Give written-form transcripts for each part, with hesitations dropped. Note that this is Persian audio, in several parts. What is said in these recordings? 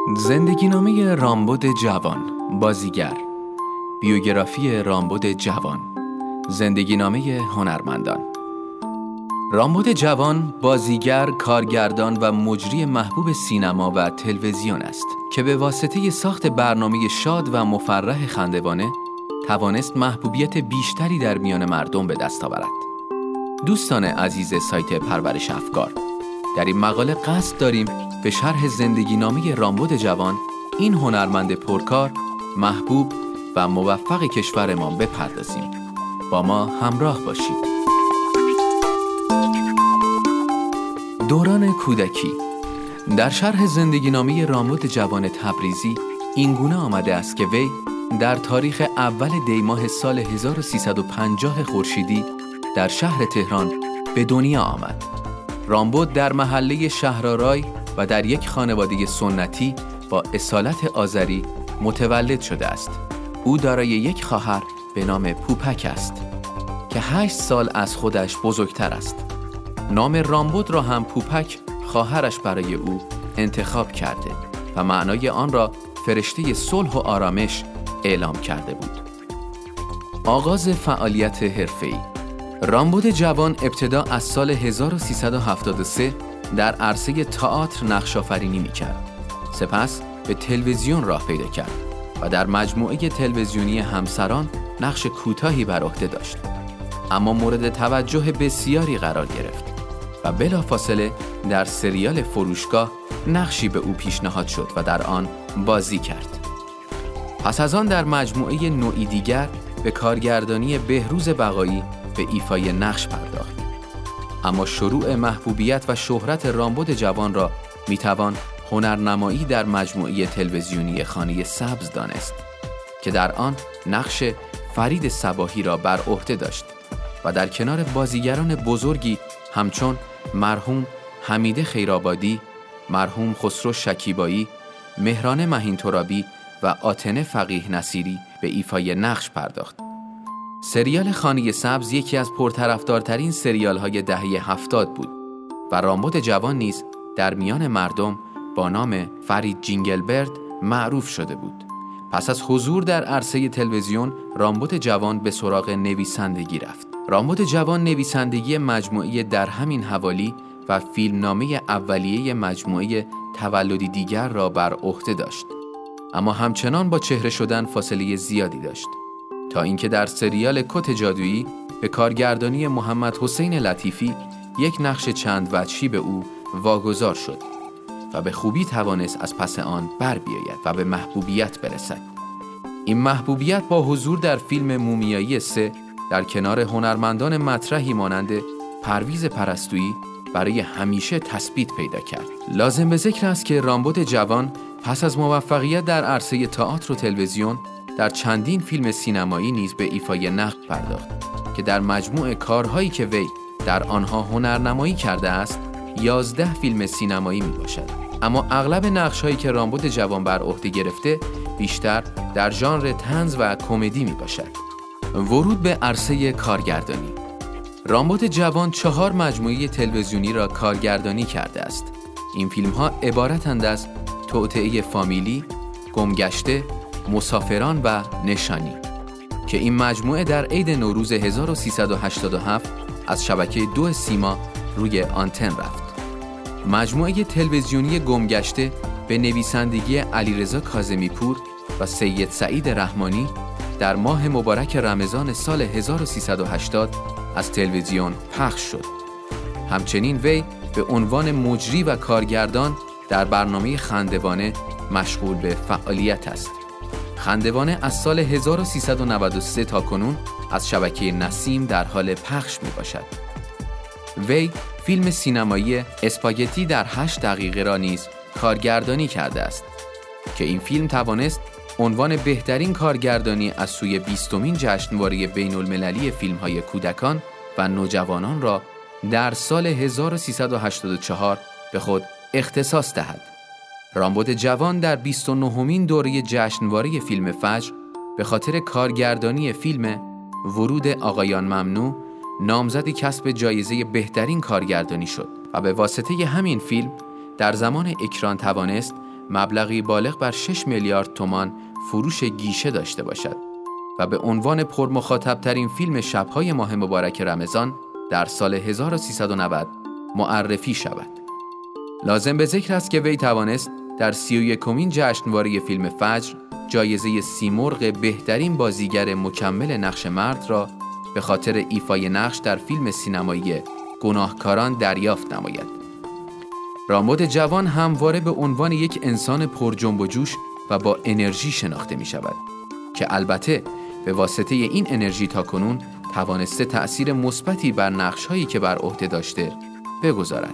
زندگینامه رامبد جوان، بازیگر. بیوگرافی رامبد جوان، زندگینامه هنرمندان. رامبد جوان بازیگر، کارگردان و مجری محبوب سینما و تلویزیون است که به واسطه ساخت برنامه شاد و مفرح خندوانه توانست محبوبیت بیشتری در میان مردم به دست آورد. دوستان عزیز سایت پرورش افکار، در این مقاله قصد داریم به شرح زندگینامه رامبد جوان، این هنرمند پرکار، محبوب و موفق کشورمان بپردازیم. با ما همراه باشید. دوران کودکی. در شرح زندگینامه رامبد جوان تبریزی این گونه آمده است که وی در تاریخ اول دی ماه سال 1350 خورشیدی در شهر تهران به دنیا آمد. رامبد در محله شهرآرای و در یک خانواده سنتی با اصالت آذری متولد شده است. او دارای یک خواهر به نام پوپک است که 8 سال از خودش بزرگتر است. نام رامبد را هم پوپک خواهرش برای او انتخاب کرده و معنای آن را فرشته صلح و آرامش اعلام کرده بود. آغاز فعالیت حرفه‌ای. رامبد جوان ابتدا از سال 1373 در عرصه تئاتر نقش‌آفرینی می‌کرد. سپس به تلویزیون راه پیدا کرد و در مجموعه تلویزیونی همسران نقش کوتاهی بر عهده داشت، اما مورد توجه بسیاری قرار گرفت و بلافاصله در سریال فروشگاه نقشی به او پیشنهاد شد و در آن بازی کرد. پس از آن در مجموعه نوعی دیگر به کارگردانی بهروز بقایی به ایفای نقش پرداخت. اما شروع محبوبیت و شهرت رامبد جوان را میتوان هنرنمایی در مجموعه تلویزیونی خانه سبز دانست که در آن نقش فرید صباحی را بر عهده داشت و در کنار بازیگران بزرگی همچون مرحوم حمیده خیرآبادی، مرحوم خسرو شکیبایی، مهران مهین ترابی و آتنه فقیه نصیری به ایفای نقش پرداخت. سریال خانه سبز یکی از پرطرفدارترین سریال‌های دهه 70 بود و رامبد جوان نیز در میان مردم با نام فرید جینگلبرد معروف شده بود. پس از حضور در عرصه تلویزیون، رامبد جوان به سراغ نویسندگی رفت. رامبد جوان نویسندگی مجموعه در همین حوالی و فیلمنامه اولیه مجموعه تولدی دیگر را بر عهده داشت، اما همچنان با چهره شدن فاصله زیادی داشت تا اینکه در سریال کت جادویی به کارگردانی محمد حسین لطیفی یک نقش چند وجهی به او واگذار شد و به خوبی توانست از پس آن بر بیاید و به محبوبیت برسد. این محبوبیت با حضور در فیلم مومیایی 3 در کنار هنرمندان مطرحی مانند پرویز پرستویی برای همیشه تثبیت پیدا کرد. لازم به ذکر است که رامبد جوان پس از موفقیت در عرصه تئاتر و تلویزیون در چندین فیلم سینمایی نیز به ایفای نقش پرداخت که در مجموع کارهایی که وی در آنها هنرنمایی کرده است 11 فیلم سینمایی می باشد. اما اغلب نقش‌هایی که رامبد جوان بر عهده گرفته بیشتر در ژانر طنز و کمدی می باشد. ورود به عرصه کارگردانی. رامبد جوان 4 مجموعه تلویزیونی را کارگردانی کرده است. این فیلم‌ها عبارتند از توطئه فامیلی، گمگشته، مسافران و نشانی که این مجموعه در عید نوروز 1387 از شبکه 2 سیما روی آنتن رفت. مجموعه تلویزیونی گمگشته به نویسندگی علیرضا کاظمی پور و سید سعید رحمانی در ماه مبارک رمضان سال 1380 از تلویزیون پخش شد. همچنین وی به عنوان مجری و کارگردان در برنامه خندوانه مشغول به فعالیت است. خندوانه از سال 1393 تا کنون از شبکه نسیم در حال پخش می باشد. وی فیلم سینمایی اسپاگتی در 8 دقیقه را نیز کارگردانی کرده است که این فیلم توانست عنوان بهترین کارگردانی از سوی 20مین جشنواره بین‌المللی فیلم‌های کودکان و نوجوانان را در سال 1384 به خود اختصاص دهد. رامبد جوان در 29مین دوره جشنواره فیلم فجر به خاطر کارگردانی فیلم ورود آقایان ممنوع نامزد کسب جایزه بهترین کارگردانی شد و به واسطه همین فیلم در زمان اکران توانست مبلغی بالغ بر 6 میلیارد تومان فروش گیشه داشته باشد و به عنوان پرمخاطب‌ترین فیلم شب‌های ماه مبارک رمضان در سال 1390 معرفی شود. لازم به ذکر است که وی توانست در 31مین جشنواره فیلم فجر جایزه سیمرغ بهترین بازیگر مکمل نقش مرد را به خاطر ایفای نقش در فیلم سینمایی گناهکاران دریافت نماید. رامبد جوان همواره به عنوان یک انسان پر جنب و جوش و با انرژی شناخته می شود که البته به واسطه این انرژی تاکنون توانسته تأثیر مثبتی بر نقش‌هایی که بر عهده داشته بگذارد.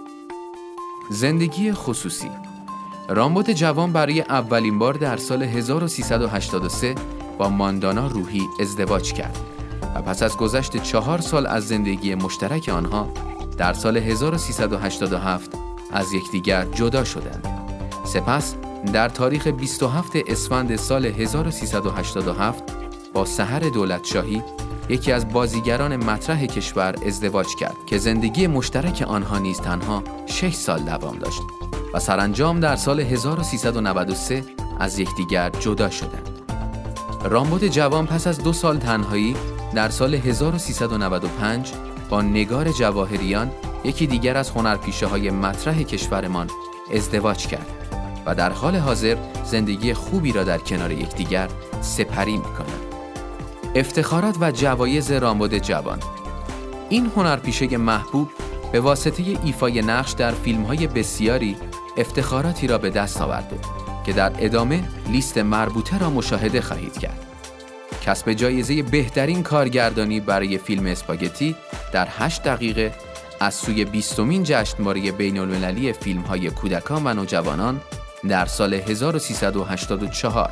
زندگی خصوصی. رامبد جوان برای اولین بار در سال 1383 با ماندانا روحی ازدواج کرد و پس از گذشت 4 سال از زندگی مشترک آنها در سال 1387 از یکدیگر جدا شدند. سپس در تاریخ 27 اسفند سال 1387 با سحر دولتشاهی یکی از بازیگران مطرح کشور ازدواج کرد که زندگی مشترک آنها نیز تنها 6 سال دوام داشت و سرانجام در سال 1393 از یکدیگر جدا شدند. رامبد جوان پس از 2 سال تنهایی در سال 1395 با نگار جواهریان یکی دیگر از هنرپیشه‌های مطرح کشورمان ازدواج کرد و در حال حاضر زندگی خوبی را در کنار یکدیگر سپری می‌کنند. افتخارات و جوایز رامبد جوان. این هنرپیشه محبوب به واسطه ایفای نقش در فیلم‌های بسیاری افتخاراتی را به دست آورده که در ادامه لیست مربوطه را مشاهده خواهید کرد. کسب جایزه بهترین کارگردانی برای فیلم اسپاگتی در 8 دقیقه از سوی 20مین جشنواره بین‌المللی فیلم‌های کودکان و نوجوانان در سال 1384.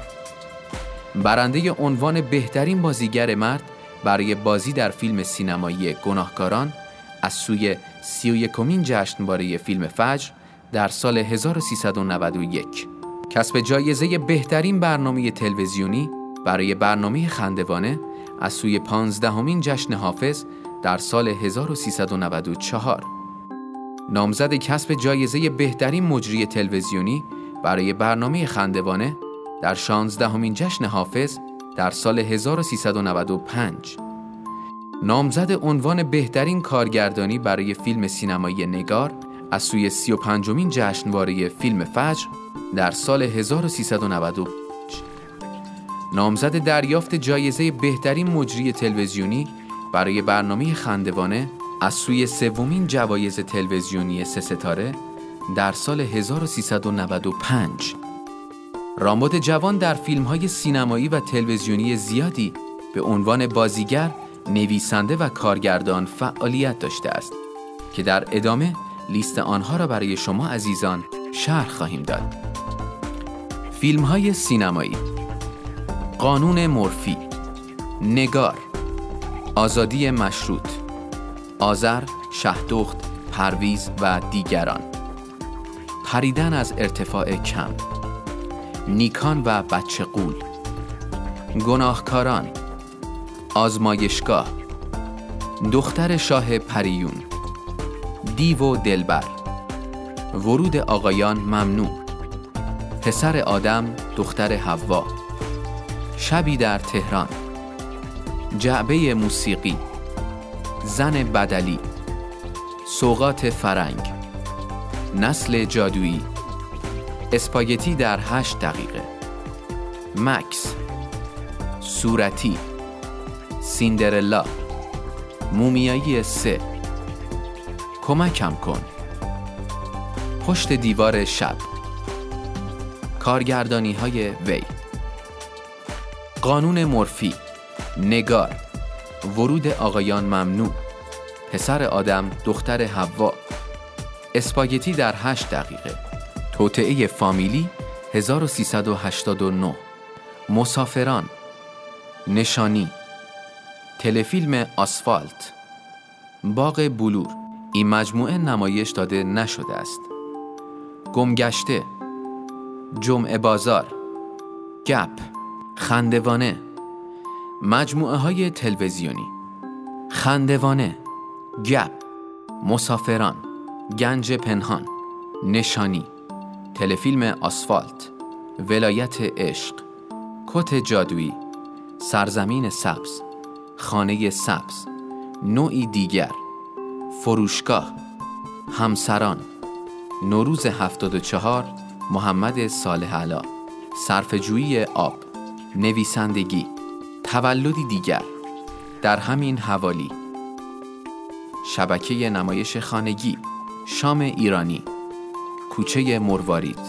برنده عنوان بهترین بازیگر مرد برای بازی در فیلم سینمایی گناهکاران از سوی 31مین جشنواره فیلم فجر در سال 1391. کسب جایزه بهترین برنامه تلویزیونی برای برنامه خندوانه از سوی 15مین جشن حافظ در سال 1394. نامزد کسب جایزه بهترین مجری تلویزیونی برای برنامه خندوانه در 16مین جشن حافظ در سال 1395. نامزد عنوان بهترین کارگردانی برای فیلم سینمایی نگار از سوی 35مین جشنواره فیلم فجر در سال 1395. نامزد دریافت جایزه بهترین مجری تلویزیونی برای برنامه خندوانه از سوی 3مین جوایز تلویزیونی 3 ستاره در سال 1395. رامبد جوان در فیلم‌های سینمایی و تلویزیونی زیادی به عنوان بازیگر، نویسنده و کارگردان فعالیت داشته است که در ادامه لیست آنها را برای شما عزیزان شرح خواهیم داد. فیلم‌های سینمایی: قانون مورفی، نگار، آزادی مشروط، آذر، شهدخت، پرویز و دیگران، پریدن از ارتفاع کم، نیکان و بچه غول، گناهکاران، آزمایشگاه، دختر شاه پریون، دیو و دلبر، ورود آقایان ممنوع، پسر آدم دختر حوا، شبی در تهران، جعبه موسیقی، زن بدلی، سوغات فرنگ، نسل جادویی، اسپاگتی در 8 دقیقه، مکس، صورتی، سیندرلا، مومیایی 3، کمکم کن، پشت دیوار شب. کارگردانی های وی: قانون مورفی، نگار، ورود آقایان ممنوع، پسر آدم دختر حوا، اسپاگتی در 8 دقیقه، توطئه فامیلی 1389، مسافران، نشانی، تلفیلم آسفالت، باغ بلور. این مجموعه نمایش داده نشده است. گمگشته، جمعه بازار، گپ، خندوانه. مجموعه های تلویزیونی: خندوانه، گپ، مسافران، گنج پنهان، نشانی، تلفیلم آسفالت، ولایت عشق، کت جادویی، سرزمین سبز، خانه سبز، نوعی دیگر، فروشگاه، همسران، نوروز 74، محمد صالح علا، صرفه‌جویی آب، نویسندگی، تولدی دیگر، در همین حوالی، شبکه نمایش خانگی، شام ایرانی، کوچه مروارید.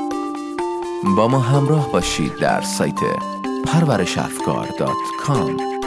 با ما همراه باشید در سایت parvarishafkar.com.